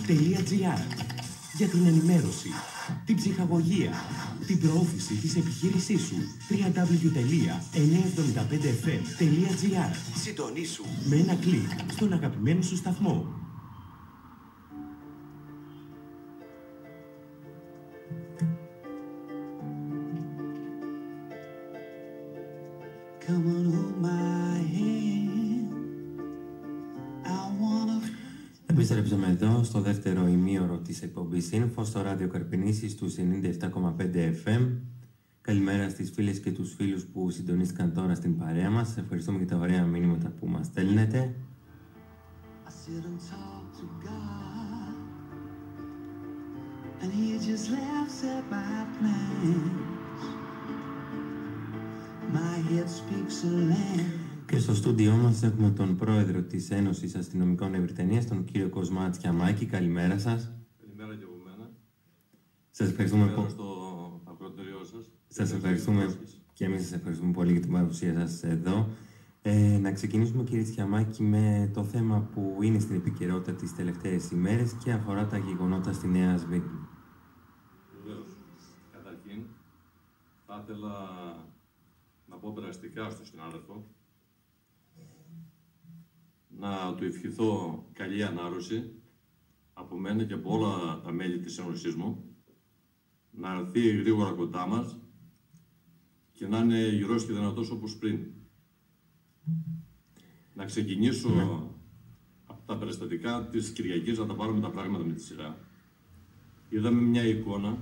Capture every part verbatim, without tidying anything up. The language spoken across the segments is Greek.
τελεία τζι άρ για την ενημέρωση, την ψυχαγωγία, την προώθηση της επιχείρησής σου. double-u double-u double-u τελεία εννιακόσια εβδομήντα πέντε εφ εμ τελεία τζι άρ. Συντονίσου με ένα κλικ στον αγαπημένο σου σταθμό. Επιστρέψαμε εδώ στο δεύτερο ημίωρο της εκπομπής Info στο ράδιο Καρπινήσης του ενενήντα επτά κόμμα πέντε εφ εμ. Καλημέρα στις φίλες και τους φίλους που συντονίστηκαν τώρα στην παρέα μας. Ευχαριστούμε για τα ωραία μηνύματα που μας στέλνετε. Και στο στούντιό μας έχουμε τον πρόεδρο της Ένωσης Αστυνομικών Ευρυτανίας, τον κύριο Κοσμά Τσιαμάκη. Καλημέρα σας. Καλημέρα και από μένα. Σας ευχαριστούμε πολύ. Στο ακροατήριό σας. Σας ευχαριστούμε και εμείς σας ευχαριστούμε πολύ για την παρουσία σας εδώ. Ε, να ξεκινήσουμε, κύριε Τσιαμάκη, με το θέμα που είναι στην επικαιρότητα τις τελευταίες ημέρες και αφορά τα γεγονότα στη Νέα Σμύρνη. Βεβαίως. Καταρχήν, θα ήθελα να πω περαστικά στον συνάδελφο να του ευχηθώ καλή ανάρρωση από μένα και από όλα τα μέλη της Ένωσης μου, να έρθει γρήγορα κοντά μας και να είναι γερός και δυνατός όπως πριν. Να ξεκινήσω ναι. από τα περιστατικά της Κυριακής, να τα πάρουμε τα πράγματα με τη σειρά. Είδαμε μια εικόνα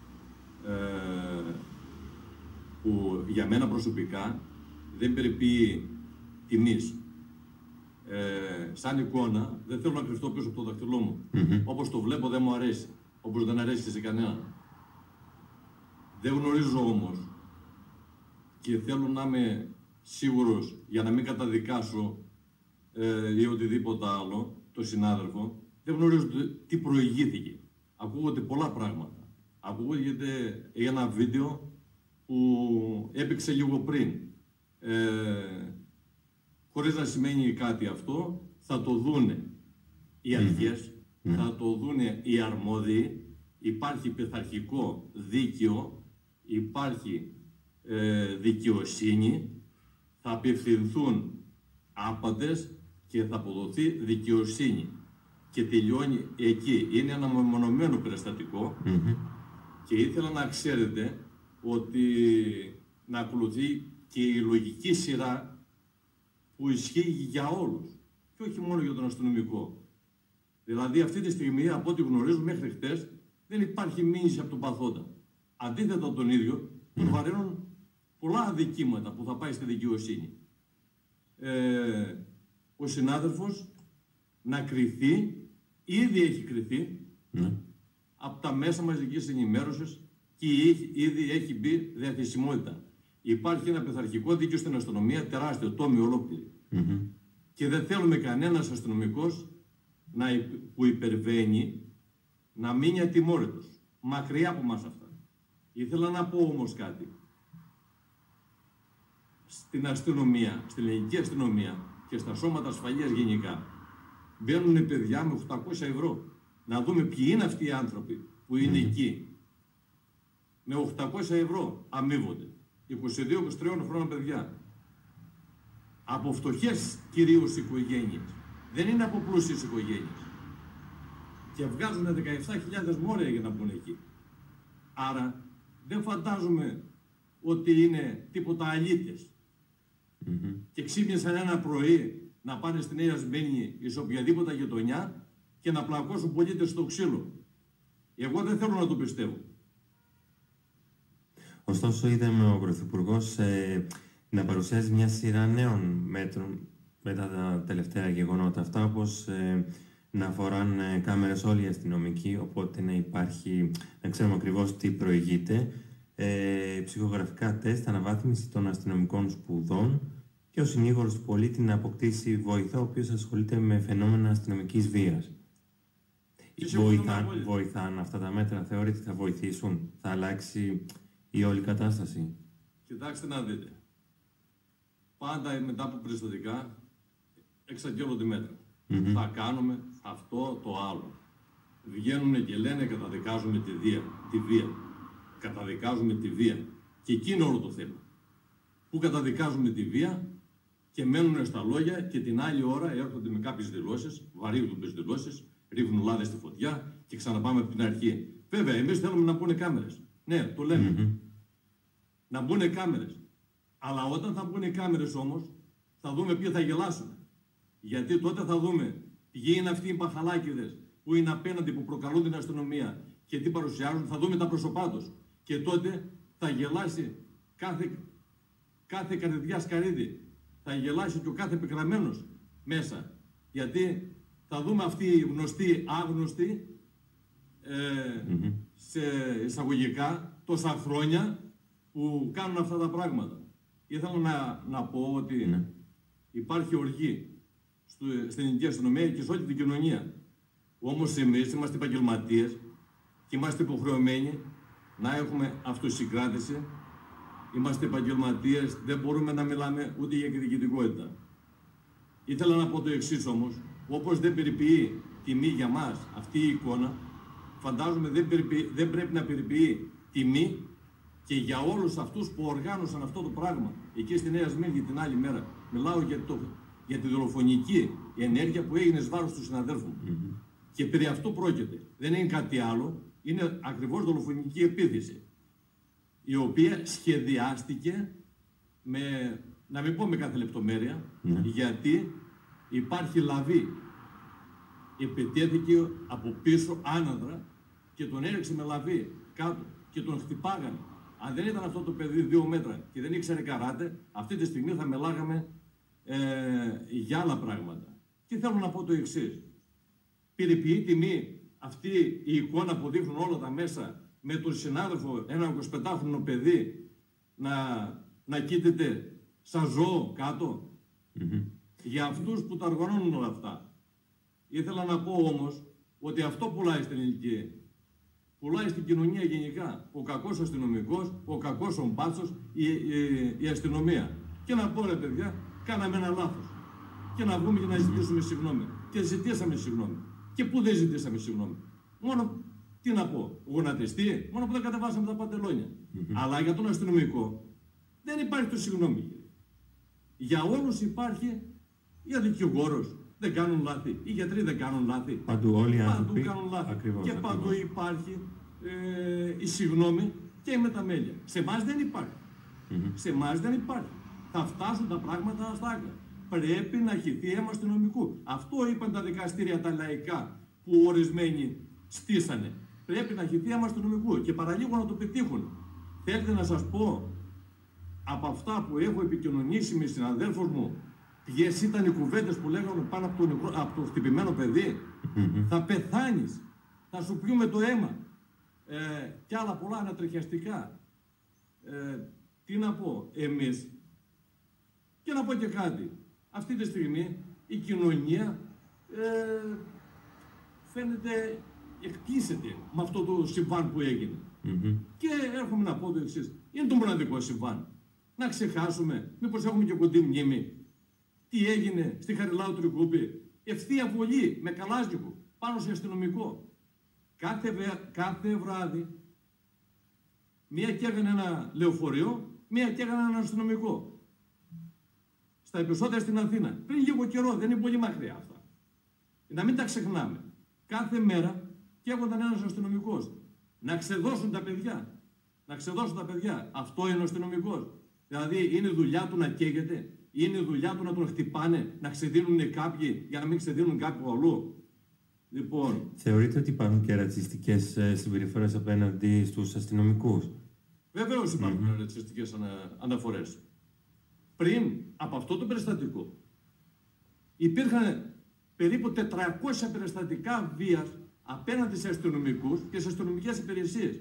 ε, που για μένα προσωπικά δεν περιποιεί τιμής. Ε, σαν εικόνα, δεν θέλω να κρυφτώ πίσω από το δαχτυλό μου. Mm-hmm. Όπως το βλέπω δεν μου αρέσει. Όπως δεν αρέσει σε κανέναν. Δεν γνωρίζω όμως και θέλω να είμαι σίγουρος για να μην καταδικάσω ε, ή οτιδήποτε άλλο το συνάδελφο. Δεν γνωρίζω τι προηγήθηκε. Ακούγονται πολλά πράγματα. Ακούγεται ένα βίντεο που έπαιξε λίγο πριν. Ε, χωρίς να σημαίνει κάτι αυτό, θα το δούνε οι αρχές, mm. θα το δούνε οι αρμόδιοι, υπάρχει πειθαρχικό δίκαιο, υπάρχει ε, δικαιοσύνη, θα απευθυνθούν άπαντες και θα αποδοθεί δικαιοσύνη. Και τελειώνει εκεί. Είναι ένα μεμονωμένο περιστατικό mm-hmm. και ήθελα να ξέρετε ότι να ακολουθεί και η λογική σειρά που ισχύει για όλους και όχι μόνο για τον αστυνομικό. Δηλαδή αυτή τη στιγμή, από ό,τι γνωρίζουμε μέχρι χτες, δεν υπάρχει μήνυση από τον παθόντα. Αντίθετα τον ίδιο, τον βαραίνουν πολλά αδικήματα που θα πάει στη δικαιοσύνη. Ε, ο συνάδελφος να κριθεί, ήδη έχει κριθεί, mm. από τα μέσα μαζικής ενημέρωσης και ήδη έχει μπει διαθεσιμότητα. Υπάρχει ένα πειθαρχικό δίκαιο στην αστυνομία, τεράστιο, τόμοι ολόκληρη. Mm-hmm. Και δεν θέλουμε κανένας αστυνομικός να, που υπερβαίνει να μείνει ατιμόρυτος. Μακριά από μας αυτά. Ήθελα να πω όμως κάτι. Στην αστυνομία, στην ελληνική αστυνομία και στα σώματα ασφαλείας γενικά, μπαίνουν παιδιά με οκτακόσια ευρώ. Να δούμε ποιοι είναι αυτοί οι άνθρωποι που είναι mm-hmm. εκεί. Με οκτακόσια ευρώ αμείβονται. είκοσι δύο είκοσι τρία χρόνια παιδιά. Από φτωχές κυρίως οικογένειες. Δεν είναι από πλούσιες οικογένειες. Και βγάζουν δεκαεπτά χιλιάδες μόρια για να μπουν εκεί. Άρα δεν φαντάζομαι ότι είναι τίποτα αλήτες. Mm-hmm. Και ξύπνησαν ένα πρωί να πάνε στη Νέα Σμύρνη ή σε οποιαδήποτε γειτονιά και να πλακώσουν πολίτες στο ξύλο. Εγώ δεν θέλω να το πιστεύω. Ωστόσο, είδαμε ο Πρωθυπουργός ε, να παρουσιάζει μια σειρά νέων μέτρων μετά τα τελευταία γεγονότα αυτά, όπως ε, να φοράνε κάμερες όλοι οι αστυνομικοί, οπότε να υπάρχει, να ξέρουμε ακριβώς τι προηγείται, ε, ψυχογραφικά τεστ, αναβάθμιση των αστυνομικών σπουδών και ο συνήγορος του πολίτη να αποκτήσει βοηθό, ο οποίος ασχολείται με φαινόμενα αστυνομικής βίας. Βοηθάν, βοηθάν αυτά τα μέτρα, θεωρείτε ότι θα βοηθήσουν, θα αλλάξει η όλη κατάσταση? Κοιτάξτε να δείτε. Πάντα μετά από περιστατικά εξαγγέλλονται μέτρα. Mm-hmm. Θα κάνουμε αυτό το άλλο. βγαίνουν και λένε καταδικάζουμε τη βία. Τη βία. Καταδικάζουμε τη βία. Και εκεί είναι όλο το θέμα. Που καταδικάζουμε τη βία και μένουν στα λόγια και την άλλη ώρα έρχονται με κάποιες δηλώσεις, βαρύγδουπες δηλώσεις, ρίχνουν λάδες στη φωτιά και ξαναπάμε από την αρχή. Βέβαια, εμείς θέλουμε να μπουν κάμερες. Ναι, το λέμε. Mm-hmm. Να μπουν κάμερες. Αλλά όταν θα μπουν οι κάμερες όμως, θα δούμε ποιοι θα γελάσουν. Γιατί τότε θα δούμε ποιοι είναι αυτοί οι παχαλάκηδες που είναι απέναντι, που προκαλούν την αστυνομία και τι παρουσιάζουν, θα δούμε τα πρόσωπά τους. Και τότε θα γελάσει κάθε, κάθε καρδιά σκαρίδι. Θα γελάσει και ο κάθε πικραμένος μέσα. Γιατί θα δούμε αυτοί οι γνωστοί, άγνωστοι, ε, mm-hmm. σε εισαγωγικά, τόσα χρόνια που κάνουν αυτά τα πράγματα. Ήθελα να, να πω ότι mm-hmm. υπάρχει οργή στο, στην ελληνική αστυνομία και σε όλη την κοινωνία. Όμως εμείς είμαστε επαγγελματίες και είμαστε υποχρεωμένοι να έχουμε αυτοσυγκράτηση. Είμαστε επαγγελματίες, δεν μπορούμε να μιλάμε ούτε για εκδικητικότητα. Ήθελα να πω το εξής όμως, όπως δεν περιποιεί τιμή για μας αυτή η εικόνα, φαντάζομαι δεν, περιποιεί, δεν πρέπει να περιποιεί τιμή και για όλους αυτούς που οργάνωσαν αυτό το πράγμα. Εκεί στη Νέα Σμύρνη την άλλη μέρα, μιλάω για, το, για τη δολοφονική ενέργεια που έγινε εις βάρος του συναδέλφου μου. Mm-hmm. Και περί αυτού πρόκειται. Δεν είναι κάτι άλλο, είναι ακριβώς δολοφονική επίθεση, η οποία σχεδιάστηκε με, να μην πω με κάθε λεπτομέρεια, mm. γιατί υπάρχει λαβή. Επιτέθηκε από πίσω άναδρα και τον έριξε με λαβή κάτω και τον χτυπάγανε. Αν δεν ήταν αυτό το παιδί δύο μέτρα και δεν ήξερε καράτε, αυτή τη στιγμή θα μιλάγαμε ε, για άλλα πράγματα. Και θέλω να πω το εξής. Περιποιεί τιμή αυτή η εικόνα που δείχνουν όλα τα μέσα, με τον συνάδελφο, ένα εικοσιπεντάχρονο παιδί, να, να κοίταται σαν ζώο κάτω. Mm-hmm. Για αυτούς που τα οργανώνουν όλα αυτά. Ήθελα να πω όμως ότι αυτό πουλάει στην ελληνική. Πουλάει στην κοινωνία γενικά. Ο κακός αστυνομικός, ο κακός ο μπάτσος, η, η, η αστυνομία. Και να πω ρε παιδιά, κάναμε ένα λάθος. Και να βγούμε και να ζητήσουμε συγγνώμη. Και ζητήσαμε συγγνώμη. Και πού δεν ζητήσαμε συγγνώμη. Μόνο, τι να πω, γονατιστή, μόνο που δεν κατεβάσαμε τα παντελόνια. Mm-hmm. Αλλά για τον αστυνομικό δεν υπάρχει το συγγνώμη. Για όλους υπάρχει, για δικηγόρους δεν κάνουν λάθη, οι γιατροί δεν κάνουν λάθη. Παντού όλοι οι άνθρωποι κάνουν λάθη. Ακριβώς, και ακριβώς. παντού υπάρχει ε, η συγγνώμη και με τα μέλια. Σε εμάς δεν υπάρχει. Mm-hmm. Σε εμάς δεν υπάρχει. Θα φτάσουν τα πράγματα στα άκρα. Πρέπει να χυθεί αίμα αστυνομικού. Αυτό είπαν τα δικαστήρια τα λαϊκά που ορισμένοι στήσανε. Πρέπει να χυθεί αίμα αστυνομικού και παραλίγο να το πετύχουν. Θέλετε να σας πω από αυτά που έχω επικοινωνήσει με συναδέλφους μου, ποιες ήταν οι κουβέντες που λέγανε πάνω από το, από το χτυπημένο παιδί. Mm-hmm. Θα πεθάνεις, θα σου πιούμε το αίμα ε, και άλλα πολλά ανατριχιαστικά. Ε, τι να πω, εμείς, και να πω και κάτι, αυτή τη στιγμή η κοινωνία ε, φαίνεται εκπλήσεται με αυτό το συμβάν που έγινε. Mm-hmm. Και έρχομαι να πω το εξής, είναι το μοναδικό συμβάν. Να ξεχάσουμε, μήπως έχουμε και κοντή μνήμη, τι έγινε στη Χαριλάου Τρικούπη, ευθεία βολή με καλάζνικο πάνω σε αστυνομικό. Κάθε, βε... κάθε βράδυ μία καίγανε ένα λεωφορείο, μία καίγανε ένα αστυνομικό. Στα επεισόδια στην Αθήνα, πριν λίγο καιρό, δεν είναι πολύ μακριά αυτά. Να μην τα ξεχνάμε. Κάθε μέρα καίγονταν ένας αστυνομικός. Να ξεδώσουν τα παιδιά. Να ξεδώσουν τα παιδιά. Αυτό είναι ο αστυνομικός. Δηλαδή είναι δουλειά του να καίγεται. Είναι δουλειά του να τον χτυπάνε, να ξεδίνουν κάποιοι για να μην ξεδίνουν κάποιου αλλού. Λοιπόν. Θεωρείτε ότι υπάρχουν και ρατσιστικές συμπεριφορές απέναντι στους αστυνομικούς? Βεβαίως υπάρχουν mm-hmm. ρατσιστικές ανα, αναφορές. Πριν από αυτό το περιστατικό υπήρχαν περίπου τετρακόσια περιστατικά βίας απέναντι σε αστυνομικούς και σε αστυνομικές υπηρεσίες.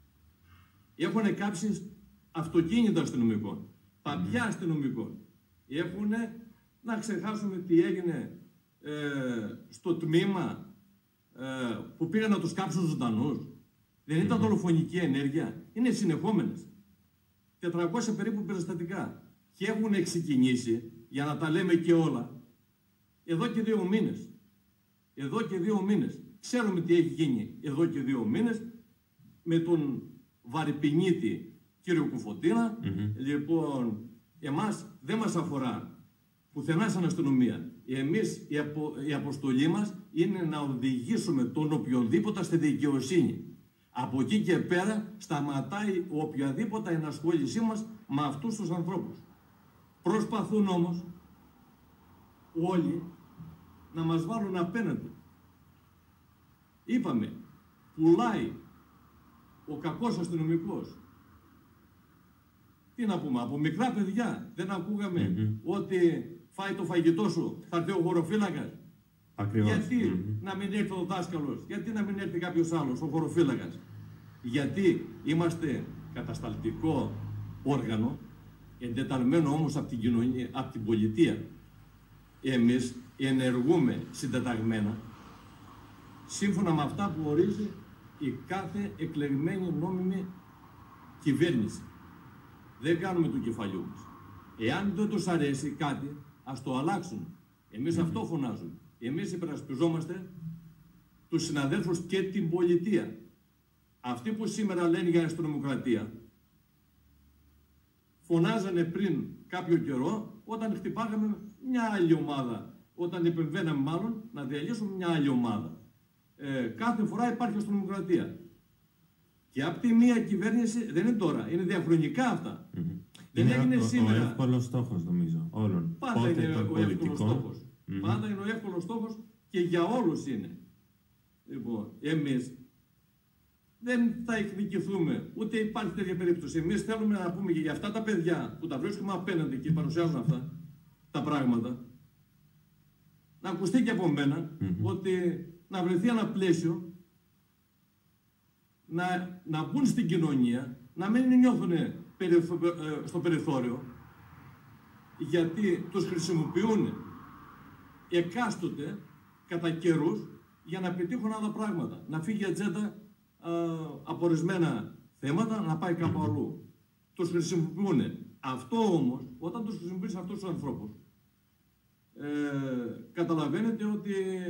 Έχουν κάψει αυτοκίνητα αστυνομικών, παπιά αστυνομικών. Έχουν, να ξεχάσουμε τι έγινε ε, στο τμήμα ε, που πήγαν να τους κάψουν ζωντανούς. Δεν ήταν δολοφονική ενέργεια. Είναι συνεχόμενες. τετρακόσια περίπου περιστατικά. Και έχουν ξεκινήσει, για να τα λέμε και όλα, εδώ και δύο μήνες. Εδώ και δύο μήνες. Ξέρουμε τι έχει γίνει εδώ και δύο μήνες με τον βαρυπινίτη κύριο Κουφωτίνα. Mm-hmm. Λοιπόν, εμάς δεν μας αφορά πουθενά σαν αστυνομία. Εμείς η, απο, η αποστολή μας είναι να οδηγήσουμε τον οποιονδήποτε στη δικαιοσύνη. Από εκεί και πέρα σταματάει οποιαδήποτε ενασχόλησή μας με αυτούς τους ανθρώπους. Προσπαθούν όμως όλοι να μας βάλουν απέναντι. Είπαμε, πουλάει ο κακός αστυνομικός. Τι να πούμε, από μικρά παιδιά δεν ακούγαμε mm-hmm. ότι φάει το φαγητό σου, θα έρθει ο χωροφύλακας. Ακριβώς. Γιατί mm-hmm. να μην έρθει ο δάσκαλος, γιατί να μην έρθει κάποιος άλλος, ο χωροφύλακας. Γιατί είμαστε κατασταλτικό όργανο, εντεταλμένο όμως από την κοινωνία, από την πολιτεία. Εμείς ενεργούμε συντεταγμένα, σύμφωνα με αυτά που ορίζει η κάθε εκλεγμένη νόμιμη κυβέρνηση. Δεν κάνουμε του κεφαλιού μας. Εάν δεν τους αρέσει κάτι, ας το αλλάξουν. Εμείς mm-hmm. αυτό φωνάζουμε. Εμείς υπερασπιζόμαστε τους συναδέλφους και την πολιτεία. Αυτοί που σήμερα λένε για αστυνομοκρατία, φωνάζανε πριν κάποιο καιρό, όταν χτυπάγαμε μια άλλη ομάδα. Όταν επεμβαίναμε μάλλον να διαλύσουμε μια άλλη ομάδα. Ε, κάθε φορά υπάρχει αστυνομοκρατία. Και από τη μία κυβέρνηση, δεν είναι τώρα, είναι διαχρονικά αυτά. Mm-hmm. Δεν είναι έγινε ο, σήμερα. Ο εύκολος στόχος, νομίζω, όλων. Πάντα Πότε είναι ο εύκολος στόχος. Mm-hmm. Πάντα είναι ο εύκολος στόχος και για όλους είναι. Λοιπόν, εμείς δεν θα εκδικηθούμε, ούτε υπάρχει τέτοια περίπτωση. Εμείς θέλουμε να πούμε και για αυτά τα παιδιά που τα βρίσκουμε απέναντι και παρουσιάζουν αυτά τα πράγματα, να ακουστεί και από μένα mm-hmm. ότι να βρεθεί ένα πλαίσιο να, να μπουν στην κοινωνία, να μην νιώθουν περιθω, ε, στο περιθώριο, γιατί τους χρησιμοποιούν εκάστοτε κατά καιρούς για να πετύχουν άλλα πράγματα. Να φύγει η ατζέντα από ορισμένα θέματα, να πάει κάπου αλλού. Τους χρησιμοποιούν. Αυτό όμως, όταν τους χρησιμοποιείς αυτούς τους ανθρώπους, ε, καταλαβαίνετε ότι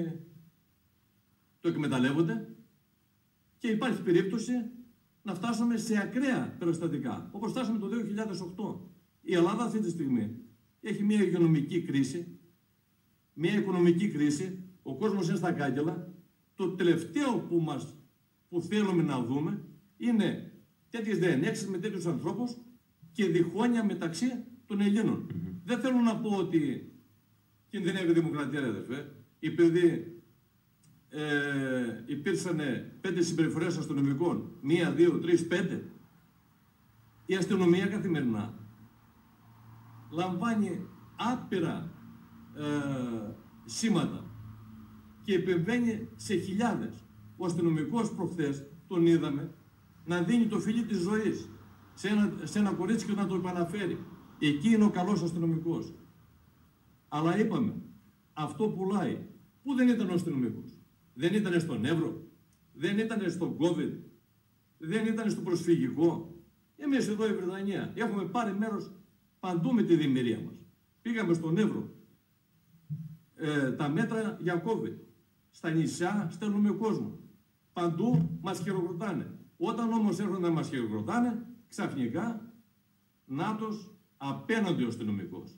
το εκμεταλλεύονται και υπάρχει περίπτωση να φτάσουμε σε ακραία περιστατικά, όπως φτάσαμε το δύο χιλιάδες οκτώ. Η Ελλάδα αυτή τη στιγμή έχει μια υγειονομική κρίση, μια οικονομική κρίση, ο κόσμος είναι στα κάγκελα. Το τελευταίο που, μας, που θέλουμε να δούμε είναι τέτοιες διενέξεις με τέτοιους ανθρώπους και διχόνοια μεταξύ των Ελλήνων. Mm-hmm. Δεν θέλω να πω ότι κινδυνεύει η δημοκρατία, ρε αδερφέ, επειδή ε, υπήρξαν πέντε συμπεριφορές αστυνομικών, μία, δύο, τρεις, πέντε. Η αστυνομία καθημερινά λαμβάνει άπειρα ε, σήματα και επεμβαίνει σε χιλιάδες. Ο αστυνομικός προχθές τον είδαμε να δίνει το φίλι της ζωής σε ένα, σε ένα κορίτσι και να το επαναφέρει. Εκεί είναι ο καλός αστυνομικός. Αλλά είπαμε, αυτό πουλάει. Πού δεν ήταν ο αστυνομικός? Δεν ήταν στον Εύρο, δεν ήταν στον COVID, δεν ήταν στο προσφυγικό. Εμείς εδώ η Βρετανία έχουμε πάρει μέρος παντού με τη δημιουργία μας. Πήγαμε στον Εύρο, ε, τα μέτρα για COVID. Στα νησιά στέλνουμε κόσμο. Παντού μας χειροκροτάνε. Όταν όμως έρχονται να μας χειροκροτάνε, ξαφνικά νάτος απέναντι ο αστυνομικός.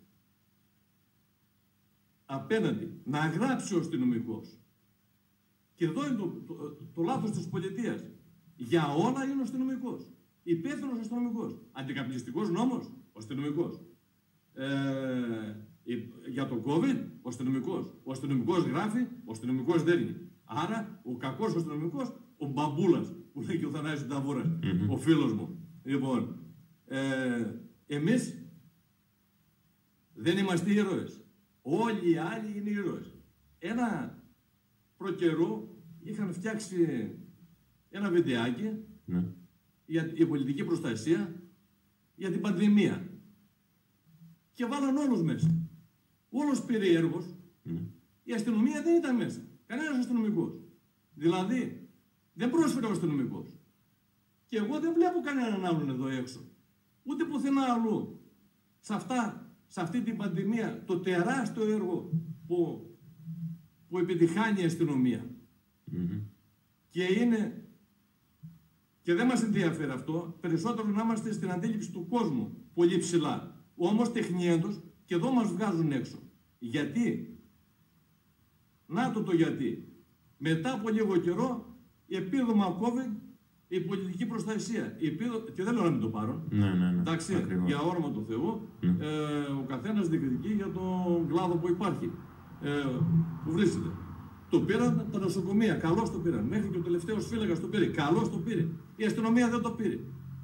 Απέναντι. Να γράψει ο αστυνομικός. Και εδώ είναι το, το, το, το λάθος της πολιτείας. Για όλα είναι ο αστυνομικός. Υπεύθυνος αστυνομικός. Αντικαπνιστικός νόμος, ο αστυνομικός. Ε, για το COVID, ο αστυνομικός. Ο αστυνομικός γράφει, ο αστυνομικός δέρνει. Άρα, ο κακός αστυνομικός, ο μπαμπούλας, που λέει και ο Θανάσης Νταβούρας, mm-hmm. ο φίλος μου. Λοιπόν, ε, εμείς δεν είμαστε ήρωες. Όλοι οι άλλοι είναι ήρωες. Ένα προκαιρού είχαν φτιάξει ένα βιντεάκι mm. για την πολιτική προστασία για την πανδημία. Και βάλαν όλους μέσα. Όλος περιέργος. Mm. Η αστυνομία δεν ήταν μέσα. Κανένας αστυνομικός. Δηλαδή, δεν πρόσφερε ο αστυνομικός. Και εγώ δεν βλέπω κανέναν άλλον εδώ έξω. Ούτε πουθενά αλλού. Σε αυτά, σε αυτή την πανδημία, το τεράστιο έργο που, που επιτυχάνει η αστυνομία. Mm-hmm. Και είναι... Και δεν μας ενδιαφέρει αυτό, περισσότερο να είμαστε στην αντίληψη του κόσμου, πολύ ψηλά. Όμως τεχνιέντος και εδώ μας βγάζουν έξω. Γιατί? Να το το γιατί. Μετά από λίγο καιρό, επίδομα COVID, η πολιτική προστασία. Η επίδο... Και δεν λέω να μην το πάρουν. Ναι, ναι, ναι. Εντάξει, ακριβώς. για όνομα του Θεού, Ναι. ε, ο καθένας διεκδικεί για τον κλάδο που υπάρχει, ε, που βρίσκεται. Το πήραν τα νοσοκομεία, καλώς το πήραν. Μέχρι και ο τελευταίος φύλακας το πήρε, καλώς το πήρε. Η αστυνομία δεν το πήρε.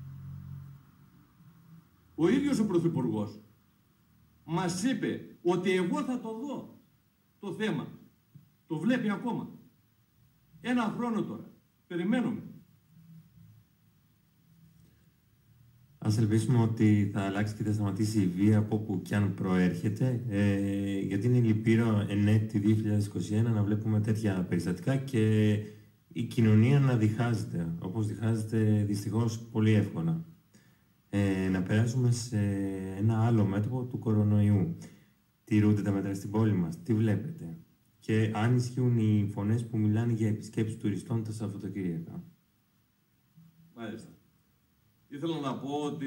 Ο ίδιος ο Πρωθυπουργός μας είπε ότι εγώ θα το δω το θέμα. Το βλέπει ακόμα. Ένα χρόνο τώρα. Περιμένουμε. Ας ελπίσουμε ότι θα αλλάξει και θα σταματήσει η βία από όπου κι αν προέρχεται, ε, γιατί είναι λυπηρό εν έτη δύο χιλιάδες είκοσι ένα να βλέπουμε τέτοια περιστατικά και η κοινωνία να διχάζεται, όπως διχάζεται δυστυχώς πολύ εύκολα. Ε, να περάσουμε σε ένα άλλο μέτωπο του κορονοϊού. Τηρούνται τα μέτρα στην πόλη μας, τι βλέπετε? Και αν ισχύουν οι φωνές που μιλάνε για επισκέψεις τουριστών τα Σαββατοκύριακα. Μάλιστα. Ήθελα να πω ότι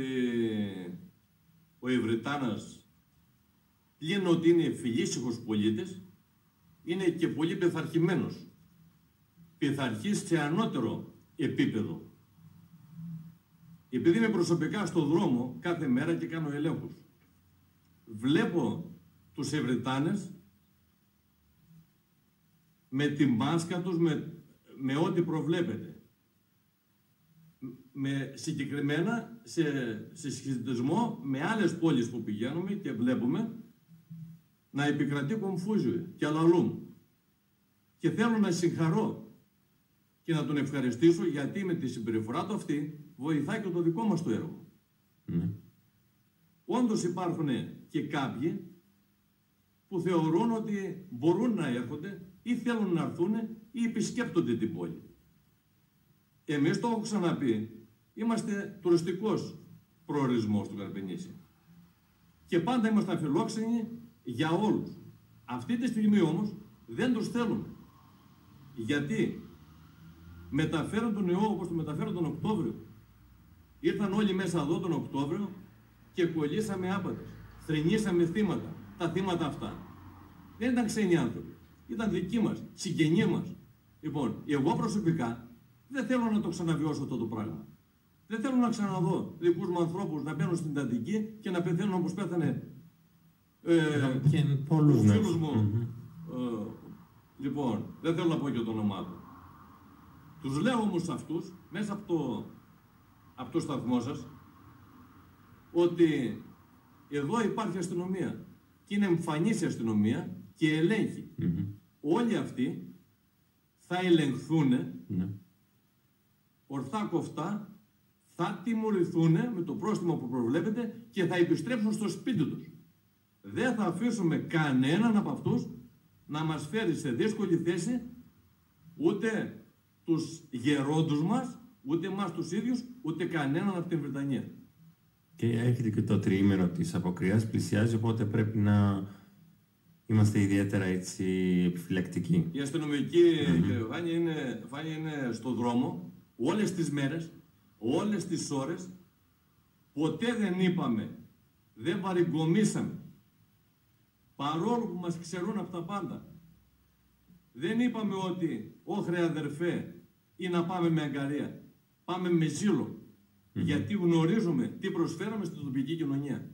ο Ευρυτάνας, πλην ότι είναι φιλήσυχος πολίτης, είναι και πολύ πειθαρχημένος. Πειθαρχής σε ανώτερο επίπεδο. Επειδή είμαι προσωπικά στο δρόμο κάθε μέρα και κάνω ελέγχους, βλέπω τους Ευρυτάνες με τη μάσκα τους, με, με ό,τι προβλέπεται. Με συγκεκριμένα σε, σε σχετισμό με άλλες πόλεις που πηγαίνουμε και βλέπουμε να επικρατεί κομφούζιο και αλαλούμ. Και θέλω να συγχαρώ και να τον ευχαριστήσω γιατί με τη συμπεριφορά του αυτή βοηθάει και το δικό μας το έργο. Mm. Όντως υπάρχουν και κάποιοι που θεωρούν ότι μπορούν να έρχονται ή θέλουν να έρθουν ή επισκέπτονται την πόλη. Εμείς το έχω ξαναπεί, είμαστε τουριστικός προορισμός του Καρπενήσι. Και πάντα είμαστε αφιλόξενοι για όλους. Αυτή τη στιγμή όμως δεν τους θέλουμε. Γιατί μεταφέρουν τον ιό όπως το μεταφέρουν τον Οκτώβριο. Ήρθαν όλοι μέσα εδώ τον Οκτώβριο και κολλήσαμε άπατες. Θρηνήσαμε θύματα. Τα θύματα αυτά δεν ήταν ξένοι άνθρωποι. Ήταν δικοί μας, συγγενείς μας. Λοιπόν, εγώ προσωπικά δεν θέλω να το ξαναβιώσω αυτό το πράγμα. Δεν θέλω να ξαναδώ δικούς μου ανθρώπους να μπαίνουν στην Αττική και να πεθαίνουν όπως πέθανε ε, και πολλούς ο φίλος μου. Mm-hmm. Ε, λοιπόν, δεν θέλω να πω και το όνομά του. Τους λέω όμως αυτούς, μέσα από το, από το σταθμό σας, ότι εδώ υπάρχει αστυνομία και είναι εμφανής η αστυνομία και ελέγχει. Mm-hmm. Όλοι αυτοί θα ελεγχθούν Mm-hmm. ορθά κοφτά, θα τιμωρηθούν με το πρόστιμο που προβλέπεται και θα επιστρέψουν στο σπίτι τους. Δεν θα αφήσουμε κανέναν από αυτούς να μας φέρει σε δύσκολη θέση, ούτε τους γερόντους μας, ούτε εμάς τους ίδιους, ούτε κανέναν από την Βρετανία. Και έρχεται και το τριήμερο της αποκριάς, πλησιάζει, οπότε πρέπει να είμαστε ιδιαίτερα έτσι επιφυλακτικοί. Η αστυνομική, mm-hmm. κύριε Φάνη, είναι, Φάνη, είναι στο δρόμο όλες τις μέρες, όλες τις ώρες. Ποτέ δεν είπαμε, δεν παρεγκομίσαμε. Παρόλο που μας ξερούν από τα πάντα. Δεν είπαμε ότι, όχρε αδερφέ, ή να πάμε με αγκαρία. Πάμε με ζήλο. Mm-hmm. Γιατί γνωρίζουμε τι προσφέραμε στην τοπική κοινωνία.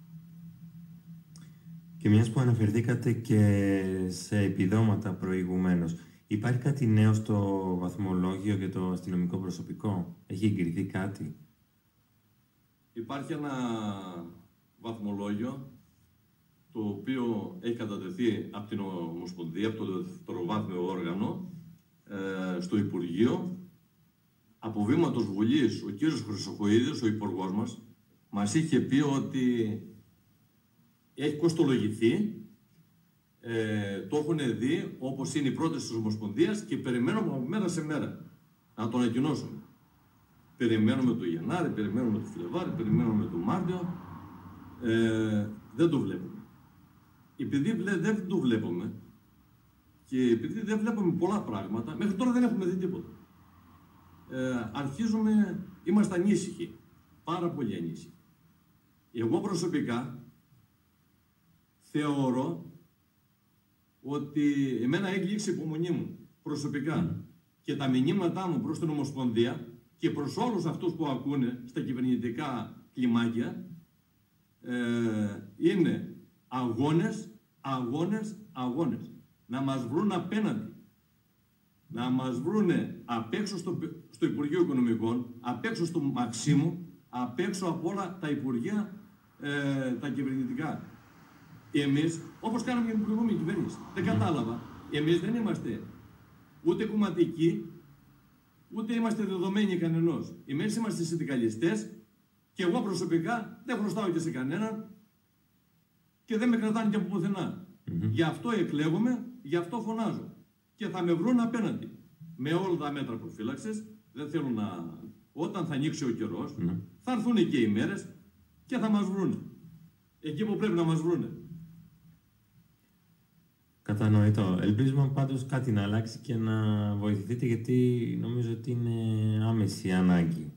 Και μιας που αναφερθήκατε και σε επιδόματα προηγουμένως, υπάρχει κάτι νέο στο βαθμολόγιο για το αστυνομικό προσωπικό? Έχει εγκριθεί κάτι? Υπάρχει ένα βαθμολόγιο το οποίο έχει κατατεθεί από την Ομοσπονδία, από το δευτεροβάθμιο όργανο, ε, στο Υπουργείο. Από βήματος Βουλής, ο κύριος Χρυσοχοΐδης, ο υπουργός μας, μας είχε πει ότι έχει κοστολογηθεί, ε, το έχουν δει όπως είναι οι πρώτες της Ομοσπονδίας και περιμένουμε από μέρα σε μέρα να το ανακοινώσουμε. Περιμένουμε το Γενάρη, περιμένουμε το Φλεβάρι, περιμένουμε το Μάρτιο, ε, δεν το βλέπουμε. Επειδή δεν το βλέπουμε, Και επειδή δεν βλέπουμε πολλά πράγματα, μέχρι τώρα δεν έχουμε δει τίποτα. Ε, αρχίζουμε, είμαστε ανήσυχοι, πάρα πολύ ανήσυχοι. Εγώ προσωπικά θεωρώ ότι εμένα έκλειξε η υπομονή μου προσωπικά και τα μηνύματά μου προς την Ομοσπονδία και προς όλους αυτούς που ακούνε στα κυβερνητικά κλιμάκια ε, είναι αγώνες, αγώνες, αγώνες. Να μας βρουν απέναντι. Να μας βρούνε απ' έξω στο, στο Υπουργείο Οικονομικών, απ' έξω στο Μαξίμου, απ' έξω από όλα τα Υπουργεία ε, τα κυβερνητικά. Εμείς, όπως κάναμε και την προηγούμενη κυβέρνηση, δεν κατάλαβα. Εμείς δεν είμαστε ούτε κομματικοί, ούτε είμαστε δεδομένοι κανενός. Εμείς είμαστε συνδικαλιστές και εγώ προσωπικά δεν χρωστάω και σε κανέναν και δεν με κρατάνε και από πουθενά. Mm-hmm. Γι' αυτό εκλέγομαι, γι' αυτό φωνάζω. Και θα με βρουν απέναντι. Με όλα τα μέτρα προφύλαξης, δεν θέλω να... Όταν θα ανοίξει ο καιρός, mm-hmm. θα έρθουν και οι μέρες και θα μας βρουν. Εκεί που πρέπει να μας βρούνε. Κατανοητό. Ελπίζουμε πάντως κάτι να αλλάξει και να βοηθηθείτε, γιατί νομίζω ότι είναι άμεση ανάγκη.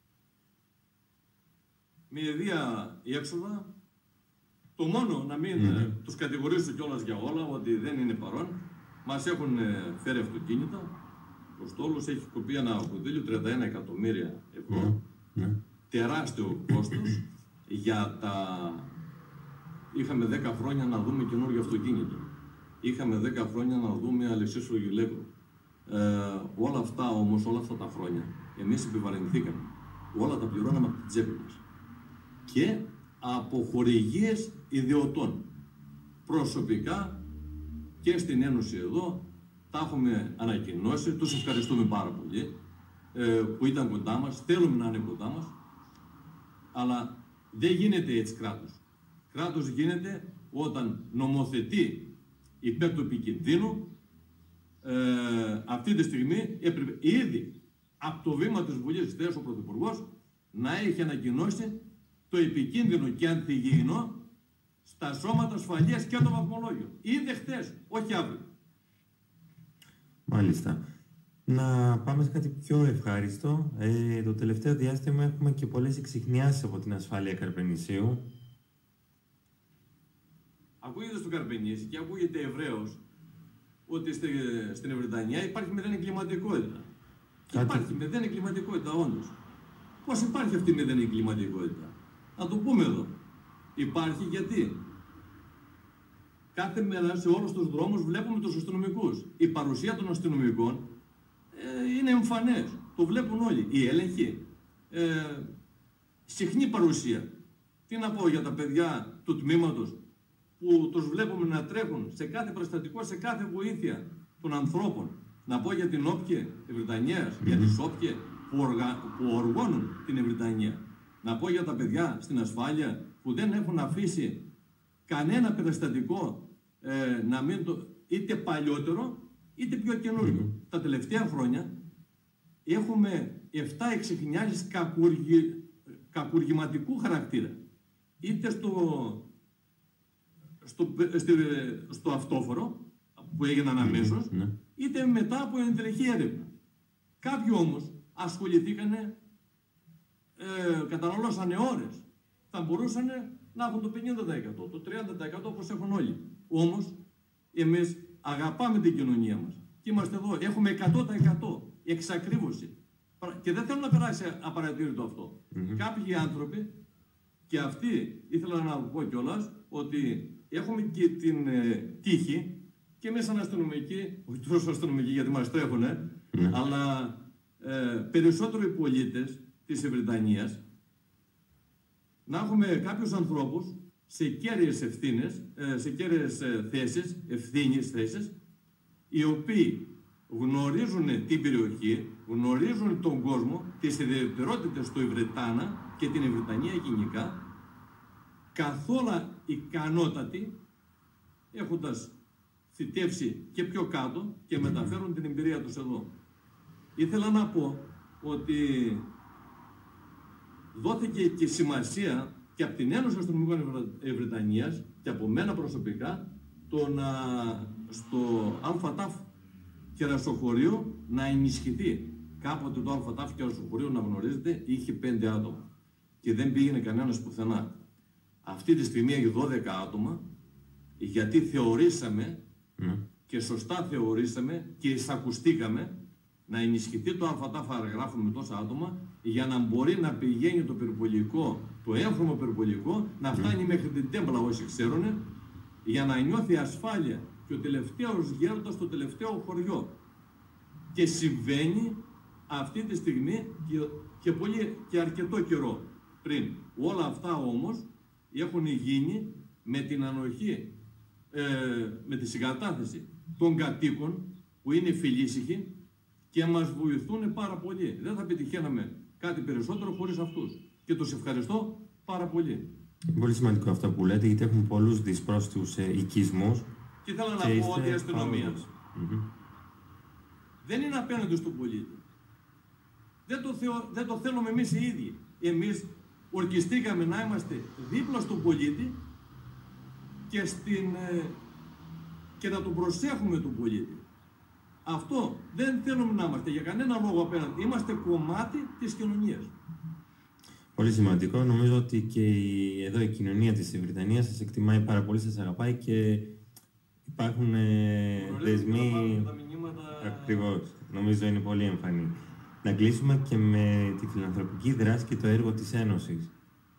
Με ιδία η έξοδα, το μόνο να μην mm-hmm. τους κατηγορήσω κιόλας για όλα, ότι δεν είναι παρόν. Μας έχουν φέρει αυτοκίνητα, ο στόλος έχει κοπεί ένα κονδύλιο τριάντα ένα εκατομμύρια ευρώ, mm-hmm. τεράστιο κόστος, για τα... Είχαμε δέκα χρόνια να δούμε καινούργιο αυτοκίνητο. Είχαμε δέκα χρόνια να δούμε Αλεξίσου Γιλέκο. Ε, όλα αυτά όμως, όλα αυτά τα χρόνια, εμείς επιβαρυνθήκαμε. Όλα τα πληρώναμε από την τσέπη μας. Και από χορηγίες ιδιωτών. Προσωπικά και στην Ένωση εδώ τα έχουμε ανακοινώσει. Τους ευχαριστούμε πάρα πολύ ε, που ήταν κοντά μας. Θέλουμε να είναι κοντά μας. Αλλά δεν γίνεται έτσι κράτος. Κράτος γίνεται όταν νομοθετεί υπέρ του επικινδύνου. Ε, αυτή τη στιγμή έπρεπε ήδη από το βήμα της Βουλής χθες ο Πρωθυπουργός να έχει ανακοινώσει το επικίνδυνο και ανθυγιεινό στα σώματα ασφαλείας και το βαθμολόγιο. Ήδη χθες, όχι αύριο. Μάλιστα. Να πάμε σε κάτι πιο ευχάριστο. Ε, το τελευταίο διάστημα έχουμε και πολλές εξιχνιάσεις από την ασφάλεια Καρπενησίου. Ακούγεται στο Καρπενήσι και ακούγεται ευρέως ότι στη, στην Ευρυτανία υπάρχει μηδέν εγκληματικότητα. Κάτι... Υπάρχει μηδέν εγκληματικότητα, όντως. Πώς υπάρχει αυτή η μηδέν εγκληματικότητα? Να το πούμε εδώ. Υπάρχει γιατί κάθε μέρα σε όλους τους δρόμους βλέπουμε τους αστυνομικούς. Η παρουσία των αστυνομικών ε, είναι εμφανές. Το βλέπουν όλοι. Οι έλεγχοι. Ε, συχνή παρουσία. Τι να πω για τα παιδιά του τμήματος που τους βλέπουμε να τρέχουν σε κάθε περιστατικό, σε κάθε βοήθεια των ανθρώπων. Να πω για την Όπκε Ευρυτανίας, mm-hmm. για τις Όπκε που, οργα... που οργώνουν την Ευρυτανία. Να πω για τα παιδιά στην ασφάλεια που δεν έχουν αφήσει κανένα περιστατικό ε, να μην το... είτε παλιότερο είτε πιο καινούριο. Mm-hmm. Τα τελευταία χρόνια έχουμε επτά εξιχνιάσεις κακουργη... κακουργηματικού χαρακτήρα. Είτε στο... Στο, στο, στο αυτόφορο που έγιναν αμέσως, mm-hmm. είτε μετά από εντελεχή έρευνα. Κάποιοι όμως ασχοληθήκαν, ε, καταναλώσανε ώρες. Θα μπορούσαν να έχουν το πενήντα τοις εκατό, το τριάντα τοις εκατό όπως έχουν όλοι. Όμως, εμείς αγαπάμε την κοινωνία μας. Και είμαστε εδώ, έχουμε εκατό τοις εκατό εξακρίβωση. Και δεν θέλω να περάσει απαρατήρητο αυτό. Mm-hmm. Κάποιοι άνθρωποι, και αυτοί ήθελα να πω κιόλας, ότι έχουμε και την ε, τύχη και εμείς σαν αστυνομικοί, όχι τόσο αστυνομικοί γιατί μας τρέχουνε, mm. αλλά ε, περισσότερο οι πολίτες της Ευρυτανίας να έχουμε κάποιους ανθρώπους σε κέρυες ευθύνες, ε, σε κέρυες ε, θέσεις, ευθύνης θέσεις, οι οποίοι γνωρίζουν την περιοχή, γνωρίζουν τον κόσμο, τις ιδιαιτερότητες του Ευρυτάνα και την Ευρυτανία γενικά, καθόλου ικανότατοι, έχοντας θητεύσει και πιο κάτω και μεταφέρουν την εμπειρία τους εδώ. Ήθελα να πω ότι δόθηκε και σημασία και από την Ένωση Αστυνομικών Ευρυτανίας και από μένα προσωπικά το να στο ΑΤΑΦ κερασοχωρείο να ενισχυθεί. Κάποτε το ΑΤΑΦ κερασοχωρείο, να γνωρίζετε, είχε πέντε άτομα και δεν πήγαινε κανένας πουθενά. Αυτή τη στιγμή έχει δώδεκα άτομα, γιατί θεωρήσαμε mm. και σωστά θεωρήσαμε και εισακουστήκαμε να ενισχυθεί το ΑΤΑΦ αερογράφο με τόσα άτομα, για να μπορεί να πηγαίνει το περιπολικό, το έμφρομο περιπολικό, να φτάνει mm. μέχρι την Τέμπλα όσοι ξέρουν, για να νιώθει ασφάλεια και ο τελευταίος γέροντας στο τελευταίο χωριό. Και συμβαίνει αυτή τη στιγμή και, και, πολύ, και αρκετό καιρό πριν. Όλα αυτά όμως έχουν γίνει με την ανοχή, ε, με τη συγκατάθεση των κατοίκων που είναι φιλήσυχοι και μας βοηθούν πάρα πολύ. Δεν θα πετυχαίναμε κάτι περισσότερο χωρίς αυτούς. Και τους ευχαριστώ πάρα πολύ. Είναι πολύ σημαντικό αυτό που λέτε, γιατί έχουν πολλούς δυσπρόσιτους ε, οικισμούς. Και θέλω να πω ότι η αστυνομία mm-hmm. δεν είναι απέναντι στον πολίτη. Δεν το, θεω, δεν το θέλουμε εμείς οι ίδιοι. Εμείς ορκιστήκαμε να είμαστε δίπλα στον πολίτη και, στην, ε, και να τον προσέχουμε τον πολίτη. Αυτό δεν θέλουμε να είμαστε για κανένα λόγο απέναντι. Είμαστε κομμάτι της κοινωνίας. Πολύ σημαντικό. Νομίζω ότι και η, εδώ η κοινωνία της Βρυτανίας σας εκτιμάει πάρα πολύ, σας αγαπάει και υπάρχουν ε, δεσμοί. Τα μηνύματα... Ακριβώς. Νομίζω είναι πολύ εμφανή. Να κλείσουμε και με τη φιλανθρωπική δράση και το έργο της Ένωσης.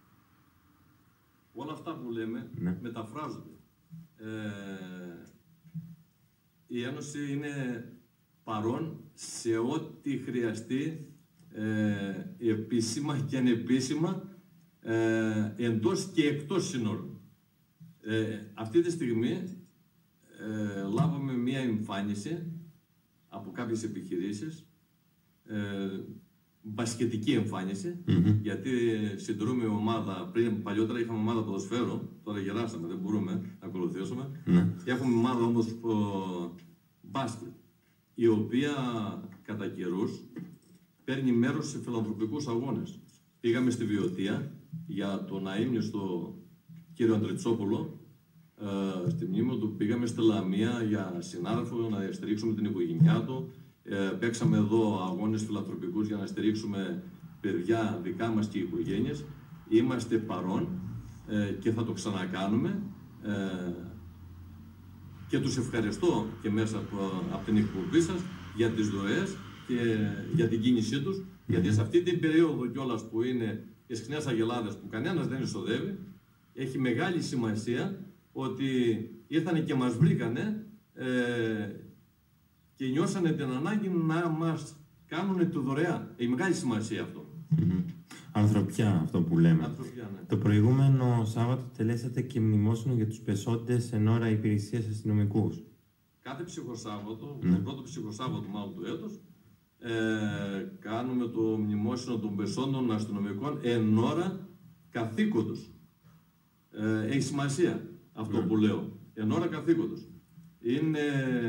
Όλα αυτά που λέμε ναι. μεταφράζονται. Ε, η Ένωση είναι παρόν σε ό,τι χρειαστεί ε, επίσημα και ανεπίσημα ε, εντός και εκτός σύνορων. Ε, αυτή τη στιγμή ε, λάβαμε μία εμφάνιση από κάποιες επιχειρήσεις, ε, μπασκετική εμφάνιση, mm-hmm. γιατί συντηρούμε ομάδα, πριν παλιότερα είχαμε ομάδα ποδοσφαίρου, τώρα γεράσαμε, δεν μπορούμε να ακολουθήσουμε. Mm-hmm. Έχουμε ομάδα όμως ο, μπάσκετ, η οποία κατά καιρούς παίρνει μέρος σε φιλανθρωπικούς αγώνες. Πήγαμε στη Βιωτία για τον αείμνηστο κύριο Αντριτσόπουλο, ε, στη μνήμη του, πήγαμε στη Λαμία για συνάδελφο να στηρίξουμε την οικογένειά του. Ε, παίξαμε εδώ αγώνες φιλανθρωπικούς για να στηρίξουμε παιδιά δικά μας και οικογένειες. Είμαστε παρόν ε, και θα το ξανακάνουμε ε, και τους ευχαριστώ και μέσα από, από την εκπομπή σας για τις δωρεές και για την κίνησή τους, γιατί σε αυτή την περίοδο κιόλας που είναι οι συχνές αγελάδες που κανένας δεν εισοδεύει, έχει μεγάλη σημασία ότι ήρθανε και μας βρήκανε ε, και νιώσανε την ανάγκη να μας κάνουν τη δωρεά. Έχει μεγάλη σημασία αυτό. Mm-hmm. Ανθρωπιά αυτό που λέμε. Ανθρωπιά, ναι. Το προηγούμενο Σάββατο τελέσατε και μνημόσυνο για τους πεσόντες εν ώρα υπηρεσίας αστυνομικούς. Κάθε ψυχοσάββατο, mm. το πρώτο ψυχοσάββατο μάλλον του έτος, ε, κάνουμε το μνημόσυνο των πεσόντων αστυνομικών εν ώρα καθήκοντος. Ε, έχει σημασία αυτό mm. που λέω. Εν ώρα καθήκοντος. Είναι...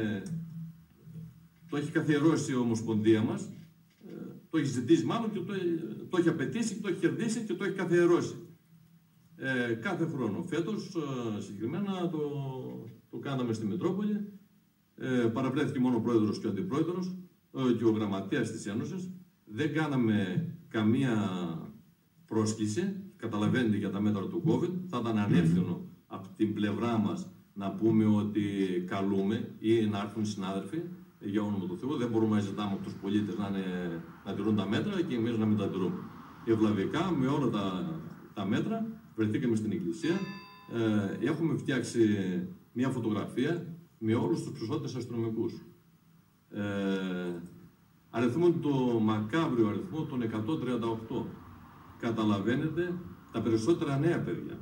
Το έχει καθιερώσει η Ομοσπονδία μας, ε, το έχει ζητήσει μάλλον και το, το έχει απαιτήσει και το έχει κερδίσει και το έχει καθιερώσει. Ε, κάθε χρόνο. Φέτος ε, συγκεκριμένα το, το κάναμε στη Μητρόπολη. Ε, παραπλέθηκε μόνο ο πρόεδρος και ο αντιπρόεδρος ε, και ο γραμματέας της Ένωσης. Δεν κάναμε καμία πρόσκληση. Καταλαβαίνετε για τα μέτρα του COVID. Θα ήταν ανεύθυνο από την πλευρά μας να πούμε ότι καλούμε ή να έρθουν οι συνάδελφοι. Για όνομα του Θεού, δεν μπορούμε να ζητάμε από τους πολίτες να, είναι, να τηρούν τα μέτρα και εμείς να μην τα τηρούμε. Ευλαβικά, με όλα τα, τα μέτρα, βρεθήκαμε στην Εκκλησία. Ε, έχουμε φτιάξει μια φωτογραφία με όλους τους πεσόντες αστυνομικούς. Ε, αριθμό το μακάβριο αριθμό των εκατόν τριάντα οκτώ. Καταλαβαίνετε, τα περισσότερα νέα παιδιά.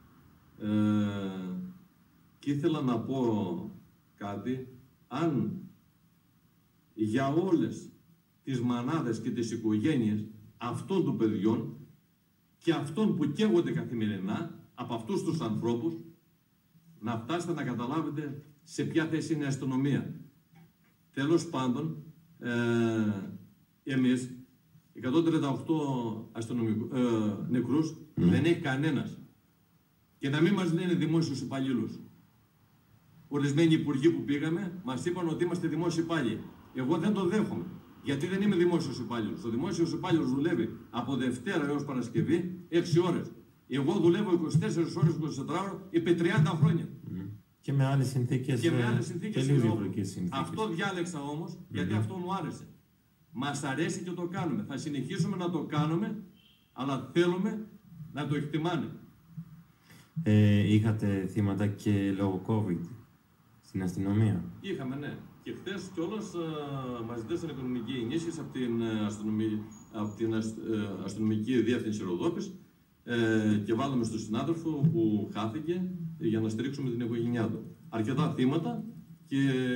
Ε, και ήθελα να πω κάτι, αν για όλες τις μανάδες και τις οικογένειες αυτών των παιδιών και αυτών που καίγονται καθημερινά από αυτούς τους ανθρώπους, να φτάσετε να καταλάβετε σε ποια θέση είναι η αστυνομία. Τέλος πάντων, ε, εμείς εκατόν τριάντα οκτώ αστυνομικού, ε, νεκρούς mm. δεν έχει κανένας. Και να μην μας λένε δημόσιους υπαλλήλους. ορισμένοι υπουργοί που πήγαμε, μας είπαν ότι είμαστε δημόσιοι υπάλληλοι. Εγώ δεν το δέχομαι. Γιατί δεν είμαι δημόσιος υπάλληλος. Ο δημόσιος υπάλληλος δουλεύει από Δευτέρα έως Παρασκευή έξι ώρες. Εγώ δουλεύω είκοσι τέσσερις ώρες, είκοσι τέσσερα ώρες επί τριάντα χρόνια. Mm. Και με άλλες συνθήκες. Και με άλλες συνθήκες. συνθήκες. Αυτό διάλεξα όμως, mm-hmm. γιατί αυτό μου άρεσε. Μας αρέσει και το κάνουμε. Θα συνεχίσουμε να το κάνουμε, αλλά θέλουμε να το εκτιμάνε. Ε, είχατε θύματα και λόγω COVID στην αστυνομία? Είχαμε, ναι. Και χθες κιόλας μας ζητήσαν οικονομική ενίσχυση από την, αστυνομική, από την αστ, ε, αστυνομική διεύθυνση Ροδόπης ε, και βάλαμε στον συνάδελφο που χάθηκε για να στηρίξουμε την οικογένειά του. Αρκετά θύματα και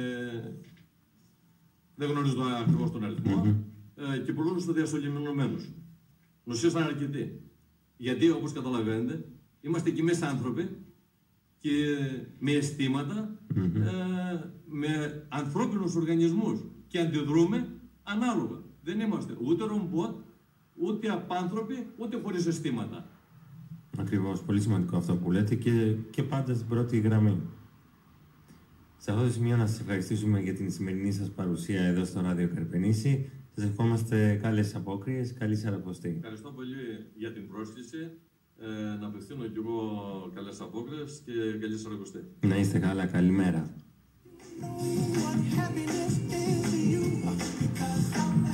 δεν γνωρίζω ακριβώς τον αριθμό mm-hmm. ε, και πολλούς διασωληνωμένους. Νοσήσαν αρκετοί. Γιατί όπως καταλαβαίνετε είμαστε κι εμείς άνθρωποι και με αισθήματα, mm-hmm. ε, με ανθρώπινους οργανισμούς και αντιδρούμε ανάλογα. Δεν είμαστε ούτε ρομπότ, ούτε απάνθρωποι, ούτε χωρίς αισθήματα. Ακριβώς, πολύ σημαντικό αυτό που λέτε και, και πάντα στην πρώτη γραμμή. Σε αυτό το σημείο να σας ευχαριστήσουμε για την σημερινή σας παρουσία εδώ στο Ράδιο Καρπενήσι. Σας ευχόμαστε καλές απόκριες, καλή σαρακοστή. Ευχαριστώ πολύ για την πρόσκληση. Ε, να απευθύνω κι εγώ καλές απόκριες και καλή σαρακοστή. Να είστε καλά, καλημέρα. What happiness is to you, 'cause I'm